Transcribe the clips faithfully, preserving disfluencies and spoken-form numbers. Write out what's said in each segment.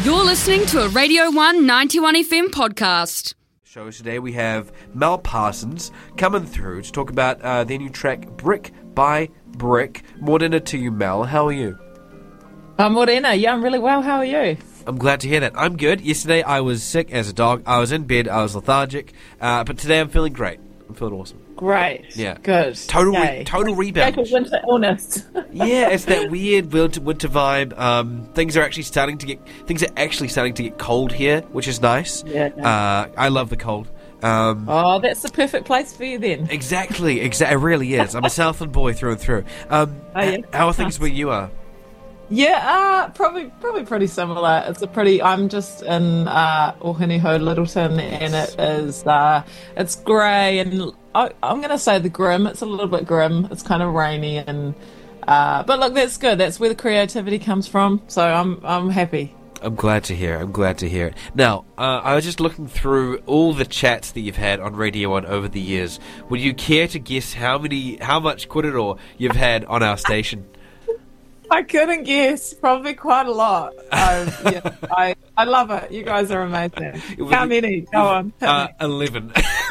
You're listening to a Radio one ninety-one F M podcast. Show today we have Mel Parsons coming through to talk about uh, their new track Brick by Brick. Morena to you, Mel. How are you? I'm Morena. Yeah, I'm really well. How are you? I'm glad to hear that. I'm good. Yesterday I was sick as a dog. I was in bed. I was lethargic. Uh, but today I'm feeling great. I'm feeling awesome. Great. Yeah. Good. Total, re- Yay. total rebound. Like a winter illness. Yeah, it's that weird winter, winter vibe. Um, things are actually starting to get things are actually starting to get cold here, which is nice. Yeah. Uh, I love the cold. Um, oh, that's the perfect place for you then. Exactly. Exactly. It really is. I'm a Southland boy through and through. Um, Oh, yeah. How are things where you are? Yeah, uh, probably probably pretty similar. It's a pretty. I'm just in uh, Ohiniho, Littleton, and it is uh, it's grey and I, I'm going to say the grim. It's a little bit grim. It's kind of rainy and uh, but look, that's good. That's where the creativity comes from. So I'm I'm happy. I'm glad to hear. I'm glad to hear it. Now, uh, I was just looking through all the chats that you've had on Radio One over the years. Would you care to guess how many, how much Korero you've had on our station? I couldn't guess. Probably quite a lot. Um, yeah, I I love it. You guys are amazing. How many? Go on. Uh, Eleven.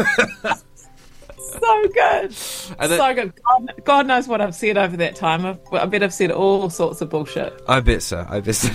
So good. And then, so good. God, God knows what I've said over that time. I've, I bet I've said all sorts of bullshit. I bet so. I bet so.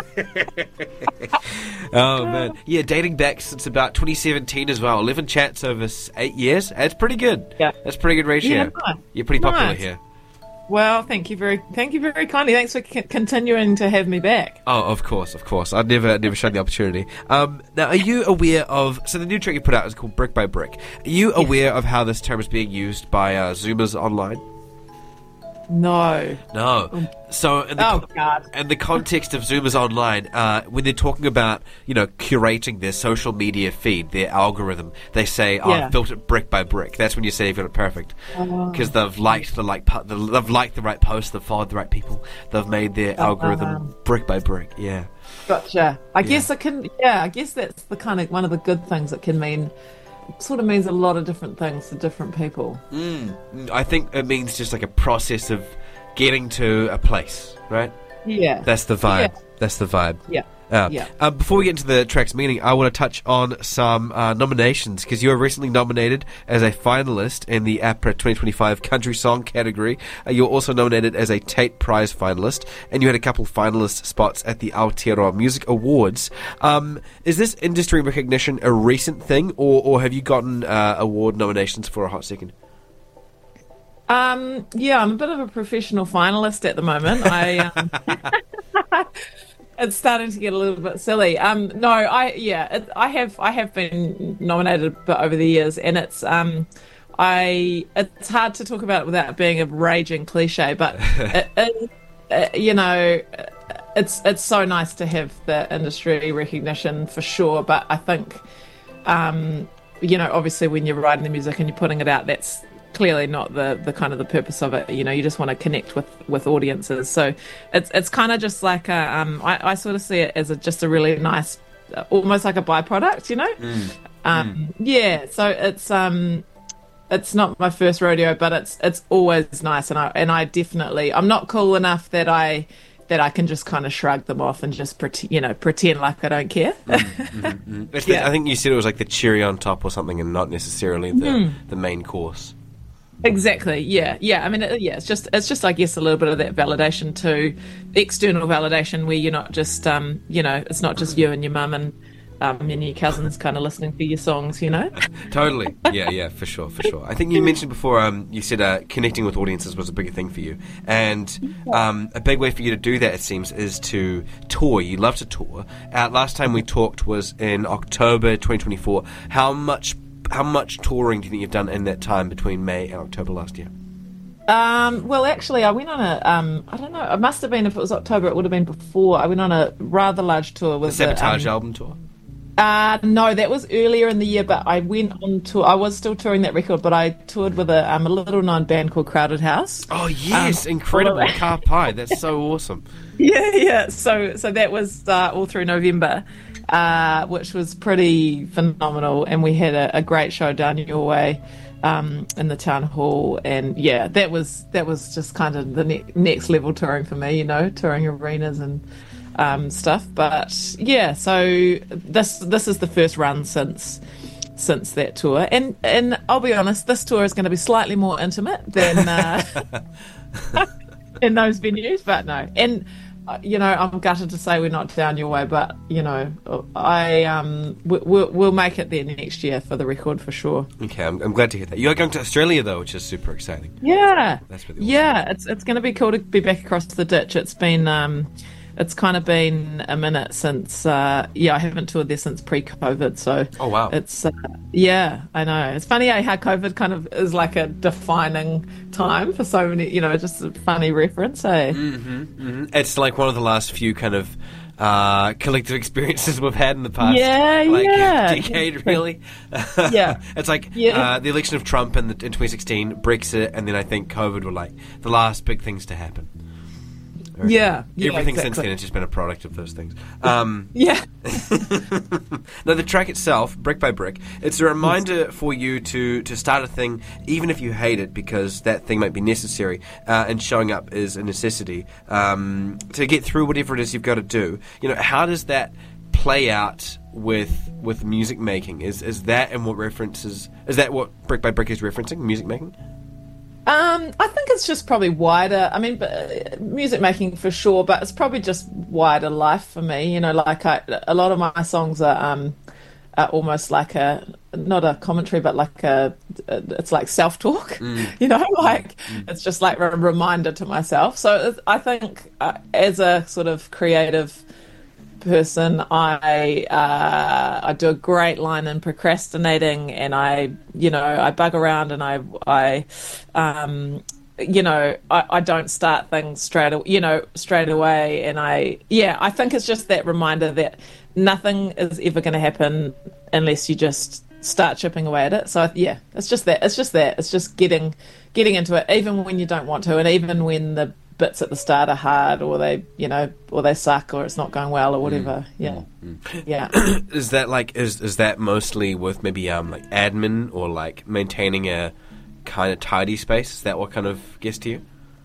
Oh man, yeah. Dating back since about twenty seventeen as well. Eleven chats over eight years. That's pretty good. Yeah, that's pretty good ratio. Yeah, nice. You're pretty popular Nice. here. Well, thank you very, thank you very kindly. Thanks for c- continuing to have me back. Oh, of course, of course. I'd never, never shown the opportunity. Um, now, are you aware of? So the new track you put out is called Brick by Brick. Are you aware of how this term is being used by uh, Zoomers online? No. No. So, in the, Oh, con- God. in the context of Zoomers online, uh, when they're talking about, you know, curating their social media feed, their algorithm, they say, "Oh, Yeah. I've built it brick by brick." That's when you say you've got it perfect, Oh. because they've liked the like, pu- the, they've liked the right posts, they've followed the right people, they've made their algorithm um, brick by brick. Yeah. Gotcha. I guess it can. Yeah, I guess that's the kind of one of the good things it can mean. Sort of means a lot of different things to different people. Mm, I think it means just like a process of getting to a place, right? Yeah. That's the vibe. Yeah. That's the vibe. Yeah. Uh, Yeah. uh, before we get into the track's meaning, I want to touch on some uh, nominations, because you were recently nominated as a finalist in the A P R A twenty twenty-five Country Song category. Uh, you were also nominated as a Tate Prize finalist, and you had a couple finalist spots at the Aotearoa Music Awards. Um, is this industry recognition a recent thing, or, or have you gotten uh, award nominations for a hot second? Um, yeah, I'm a bit of a professional finalist at the moment. I um, it's starting to get a little bit silly. Um, no, I yeah, it, I have I have been nominated a bit over the years, and it's um, I it's hard to talk about it without being a raging cliche, but it, it, it, you know, it's it's so nice to have the industry recognition for sure. But I think, um, you know, obviously when you're writing the music and you're putting it out, that's clearly not the the kind of the purpose of it. You know, you just want to connect with with audiences, so it's it's kind of just like a um I, I sort of see it as a, just a really nice, uh, almost like a byproduct, you know. mm. um mm. Yeah, so it's um it's not my first rodeo, but it's it's always nice, and I and I definitely I'm not cool enough that I that I can just kind of shrug them off and just pretend, you know, pretend like I don't care. mm, mm, mm. Yeah. I think you said it was like the cherry on top or something, and not necessarily the mm. the main course. Exactly. Yeah. Yeah. I mean, it, yeah. It's just, it's just, I guess, a little bit of that validation too, external validation, where you're not just, um, you know, it's not just you and your mum and um, and your cousins kind of listening to your songs, you know. Totally. Yeah. Yeah. For sure. For sure. I think you mentioned before. Um, you said uh, connecting with audiences was a bigger thing for you, and um, a big way for you to do that, it seems, is to tour. You love to tour. Uh, last time we talked was in October twenty twenty-four. How much? How much touring do you think you've done in that time between May and October last year? Um, well, actually, I went on a, um, I don't know, it must have been, if it was October, it would have been before. I went on a rather large tour with the Sabotage the, um, album tour? Uh, no, that was earlier in the year, but I went on tour. I was still touring that record, but I toured with a, um, a little known band called Crowded House. Oh, yes, um, incredible. Car Pie, that's so awesome. Yeah, yeah. So, so that was uh, all through November. Uh, which was pretty phenomenal, and we had a, a great show down your way um, in the town hall, and yeah, that was that was just kind of the ne- next level touring for me, you know, touring arenas and um, stuff. But yeah, so this this is the first run since since that tour, and and I'll be honest, this tour is going to be slightly more intimate than uh, in those venues, but no, and. You know, I'm gutted to say we're not down your way, but you know, I um, we, we'll we'll make it there next year for the record for sure. Okay, I'm, I'm glad to hear that. You are going to Australia though, which is super exciting. Yeah, that's really awesome. Yeah, it's it's going to be cool to be back across the ditch. It's been um, it's kind of been a minute since uh, yeah, I haven't toured there since pre-COVID. So oh wow, it's uh, yeah, I know. It's funny eh, how COVID kind of is like a defining time for so many. You know, just a funny reference. Eh? Mm-hmm, mm-hmm. It's like one of the last few kind of uh, collective experiences we've had in the past. Yeah, like, yeah, decade really. Yeah, it's like yeah. uh, the election of Trump in, the, in twenty sixteen, Brexit, and then I think COVID were like the last big things to happen. Yeah, yeah, everything exactly. since then has just been a product of those things. Um, yeah. Now, the track itself, Brick by Brick, it's a reminder for you to, to start a thing, even if you hate it, because that thing might be necessary, uh, and showing up is a necessity um, to get through whatever it is you've got to do. You know, how does that play out with with music making? Is is that and what references? Is that what Brick by Brick is referencing? Music making? Um, I think it's just probably wider. I mean, uh, music making for sure, but it's probably just wider life for me. You know, like I, a lot of my songs are, um, are almost like a not a commentary, but like a it's like self talk. Mm. You know, like mm. it's just like a reminder to myself. So I think uh, as a sort of creative person, I uh, I do a great line in procrastinating, and I you know I bug around, and I I um, you know I, I don't start things straight you know straight away, and I yeah I think it's just that reminder that nothing is ever going to happen unless you just start chipping away at it. So yeah, it's just that it's just that it's just getting getting into it, even when you don't want to, and even when the bits at the start are hard, or they, you know, or they suck, or it's not going well, or whatever. Mm, yeah, mm. yeah. Is that like is is that mostly with maybe um like admin or like maintaining a kind of tidy space? Is that what kind of gets to you?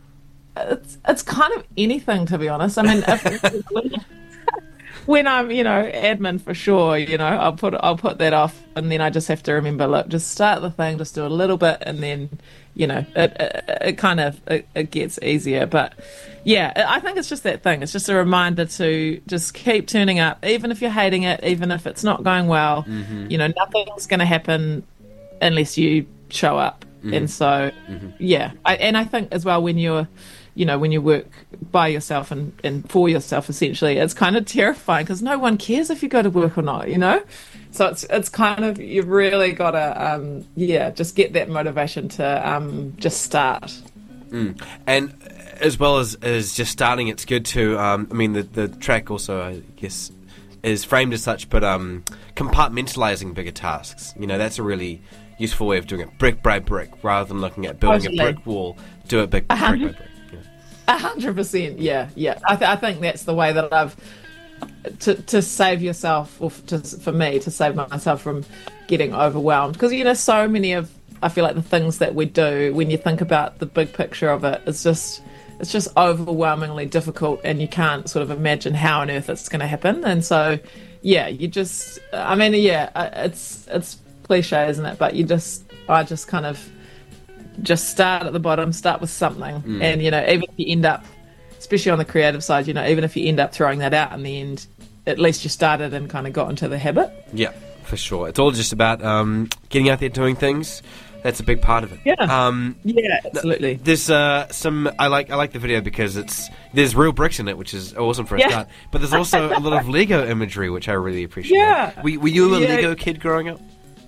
It's it's kind of anything, to be honest. I mean, if, when, when I'm, you know, admin for sure, you know, I'll put I'll put that off, and then I just have to remember, look, just start the thing, just do a little bit, and then. You know, it, it, it kind of it, it gets easier, but yeah, I think it's just that thing. It's just a reminder to just keep turning up, even if you're hating it, even if it's not going well. Mm-hmm. You know, nothing's going to happen unless you show up, mm-hmm. and so mm-hmm. yeah, I, and I think as well when you're, you know, when you work by yourself and, and for yourself, essentially, it's kind of terrifying because no one cares if you go to work or not. You know. So it's it's kind of, you've really got to, um, yeah, just get that motivation to um, just start. Mm. And as well as, as just starting, it's good to, um, I mean, the, the track also, I guess, is framed as such, but um, compartmentalizing bigger tasks. You know, that's a really useful way of doing it, brick by brick, rather than looking at building totally. a brick wall, do it big, brick by brick. A hundred percent, yeah, yeah. I, th- I think that's the way that I've, To, to save yourself, or to, for me, to save myself from getting overwhelmed. Because, you know, so many of, I feel like the things that we do, when you think about the big picture of it, it's just, it's just overwhelmingly difficult, and you can't sort of imagine how on earth it's going to happen. And so, yeah, you just, I mean, yeah, it's, it's cliche, isn't it? But you just, I just kind of just start at the bottom, start with something. Mm. And, you know, even if you end up, especially on the creative side, you know, even if you end up throwing that out in the end, at least you started and kind of got into the habit. Yeah, for sure. It's all just about um, getting out there doing things. That's a big part of it. Yeah, um, yeah, absolutely. There's uh, some. I like. I like the video because it's there's real bricks in it, which is awesome for a yeah. start. But there's also a lot of Lego imagery, which I really appreciate. Yeah. Were, were you a yeah. Lego kid growing up?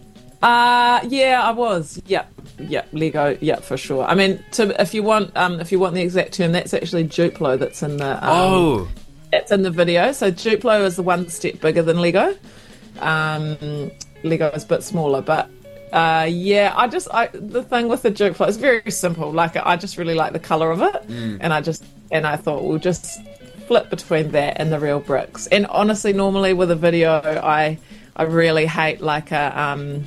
Uh yeah, I was. Yeah, yeah, Lego. Yeah, for sure. I mean, to, if you want, um, if you want the exact term, that's actually Duplo. That's in the. Um, oh. That's in the video. So Duplo is the one step bigger than Lego. Um, Lego is a bit smaller, but uh, yeah, I just I the thing with the Duplo is very simple. Like I just really like the color of it, mm. and I just and I thought we'll just flip between that and the real bricks. And honestly, normally with a video, I I really hate like a um.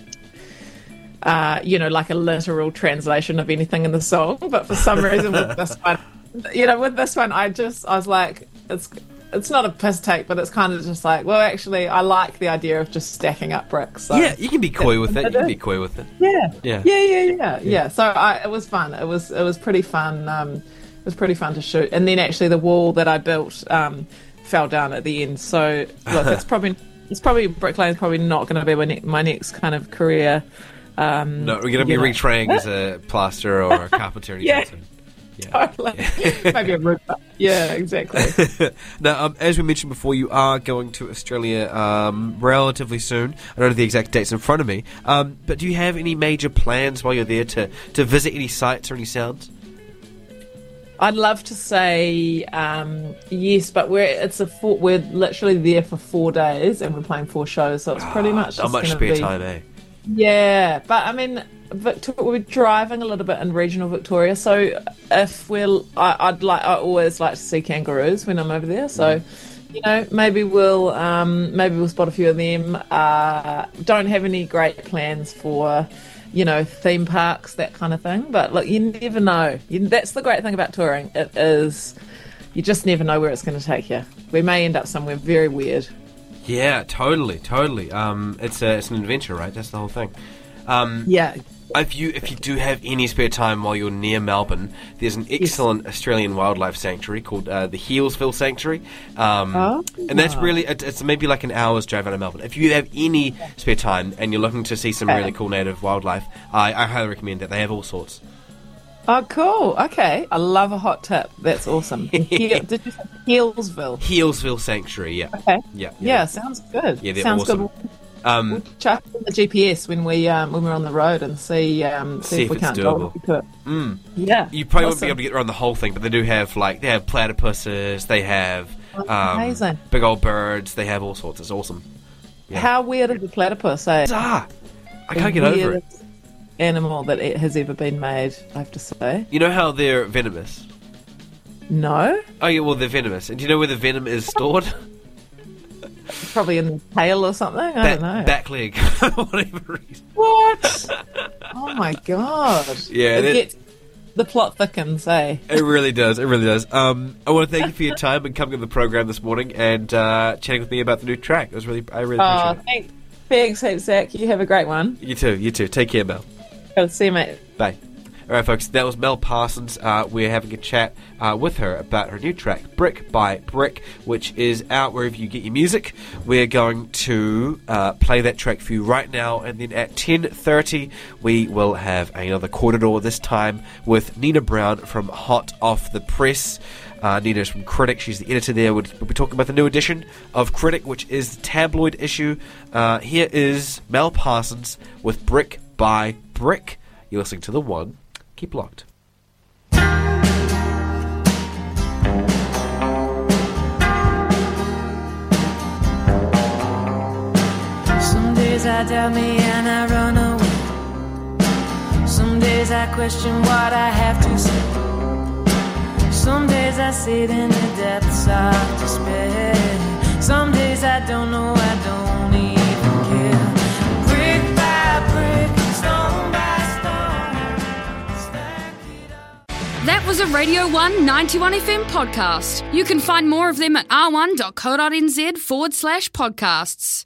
Uh, you know, like a literal translation of anything in the song, but for some reason with this one, you know, with this one, I just, I was like, it's, it's not a piss take, but it's kind of just like, well, actually, I like the idea of just stacking up bricks. So yeah, you can be coy with it. You can be coy with it. Yeah, Yeah. yeah, yeah, yeah, yeah. So I, it was fun. It was it was pretty fun. Um, it was pretty fun to shoot. And then actually, the wall that I built um, fell down at the end. So look, it's probably it's probably bricklaying's probably not going to be my, ne- my next kind of career. Um, No, we're going to be you know. retraining as a plasterer or a carpenter. Yeah. Yeah. Totally. Maybe a roofer. Yeah, exactly. Now, um, as we mentioned before, you are going to Australia um, relatively soon. I don't have the exact dates in front of me. Um, but do you have any major plans while you're there to, to visit any sites or any sounds? I'd love to say um, yes, but we're it's a four, we're literally there for four days and we're playing four shows, so it's pretty much Not just much gonna spare be, time, eh? Yeah, but I mean, Victor- we're driving a little bit in regional Victoria, so if we're, I, I'd like, I always like to see kangaroos when I'm over there. So, you know, maybe we'll, um, maybe we'll spot a few of them. Uh, don't have any great plans for, you know, theme parks, that kind of thing. But look, you never know. You, that's the great thing about touring. It is, you just never know where it's going to take you. We may end up somewhere very weird. Yeah, totally, totally. Um, it's a, it's an adventure, right? That's the whole thing. Um, Yeah. If you if you do have any spare time while you're near Melbourne, there's an excellent yes. Australian wildlife sanctuary called uh, the Healesville Sanctuary, um, oh. and that's really it, it's maybe like an hour's drive out of Melbourne. If you have any spare time and you're looking to see some okay. really cool native wildlife, I, I highly recommend that. They have all sorts. Oh, cool. Okay. I love a hot tip. That's awesome. He- did you say Healesville? Healesville Sanctuary, yeah. Okay. Yeah, Yeah, yeah. sounds good. Yeah, they're sounds awesome. good. Um, We'll chuck in the G P S when we um, when we're on the road and see um, see, See if, if we it's can't doable. go. mm. Yeah. You probably won't awesome. be able to get around the whole thing, but they do have like they have platypuses, they have Oh, um, amazing. big old birds, they have all sorts. It's awesome. Yeah. How weird is the platypus? Eh? Bizarre. I The can't get over it. weirdest Animal that it has ever been made. I have to say. You know how they're venomous? No. Oh yeah, well they're venomous. And do you know where the venom is stored? Probably in the tail or something. I Back, don't know. back leg, for whatever reason. What? Oh my god. Yeah, It that- gets, the plot thickens, eh? It really does. It really does. Um, I want to thank you for your time and coming on the program this morning and uh, chatting with me about the new track. It was really, I really Oh, appreciate thanks, thanks, heaps, Zach. You have a great one. it. You too. You too. Take care, Mel. Good to see you, mate. Bye. All right, folks, that was Mel Parsons. Uh, we're having a chat uh, with her about her new track, Brick by Brick, which is out wherever you get your music. We're going to uh, play that track for you right now, and then at ten thirty, we will have another Corridor, this time with Nina Brown from Hot Off the Press. Uh, Nina's from Critic. She's the editor there. We'll, we'll be talking about the new edition of Critic, which is the tabloid issue. Uh, here is Mel Parsons with Brick by Brick. You're listening to The One. Keep locked. Some days I doubt me and I run away. Some days I question what I have to say. Some days I sit in the depths of despair. Some days I don't know, I don't even care. Brick by brick, stone by stone, stack it up. That was a Radio one ninety-one F M podcast. You can find more of them at r one dot co dot n z forward slash podcasts.